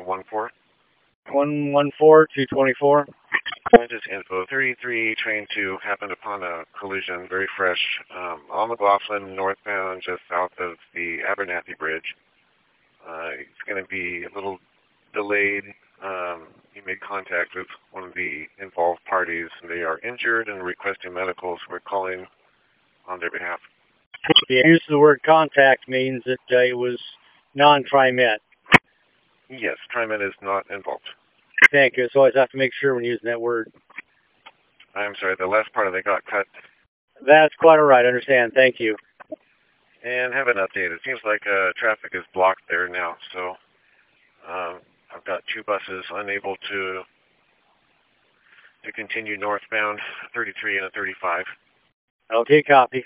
114. 114, 224. Just info. 33 train 2 happened upon a collision, very fresh, on McLaughlin, northbound, just south of the Abernathy Bridge. It's going to be a little delayed. He made contact with one of the involved parties. They are injured and requesting medicals. We're calling on their behalf. The use of the word contact means that it was non-TriMet. Yes, TriMet is not involved. Thank you. So I always have to make sure when using that word. I'm sorry, the last part of it got cut. That's quite all right. I understand. Thank you. And have an update. It seems like traffic is blocked there now, so I've got 2 buses unable to continue northbound, 33 and a 35. Okay, copy.